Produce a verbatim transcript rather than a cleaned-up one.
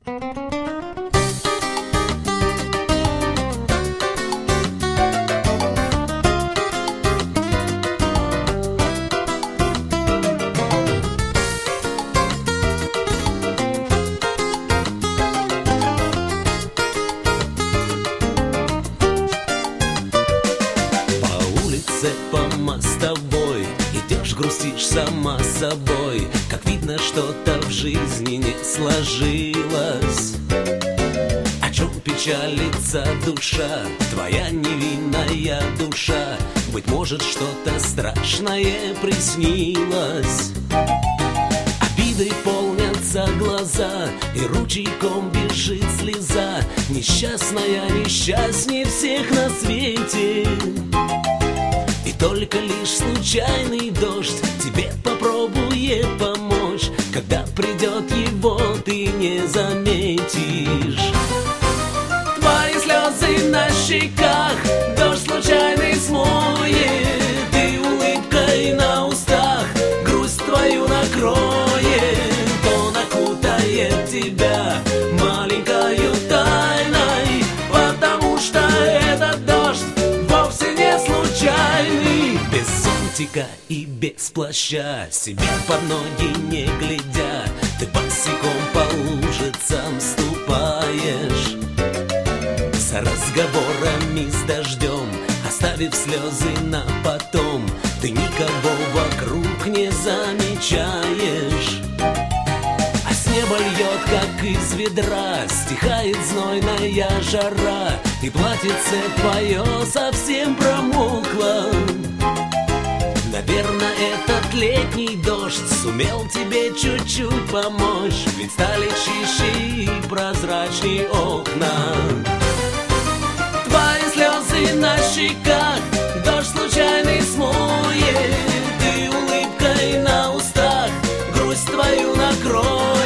По мостовой идешь, грустишь сама собой, как видно, что-то в жизни не сложилось. О чем печалится душа, твоя невинная душа? Быть может, что-то страшное приснилось. Обидой полнятся глаза, и ручейком бежит слеза. Несчастная несчастней всех на свете. И только лишь случайный дождь тебе попробует помочь. Когда придет его, ты не заметишь. Твои слезы на щеках дождь случайный смоет, и улыбкой на устах грусть твою накроет. Он окутает тебя маленькою тайной, потому что этот дождь вовсе не случайный. Без зонтика и без плаща, себе под ноги не глядя, ты босиком по лужицам ступаешь. За разговорами с дождем, оставив слезы на потом, ты никого вокруг не замечаешь. А с неба льет, как из ведра, стихает знойная жара, и платьице твое совсем промокло. Наверное, этот летний дождь сумел тебе чуть-чуть помочь, ведь стали чище и прозрачней окна. Твои слезы на щеках дождь случайный смоет, и улыбкой на устах грусть твою накроет.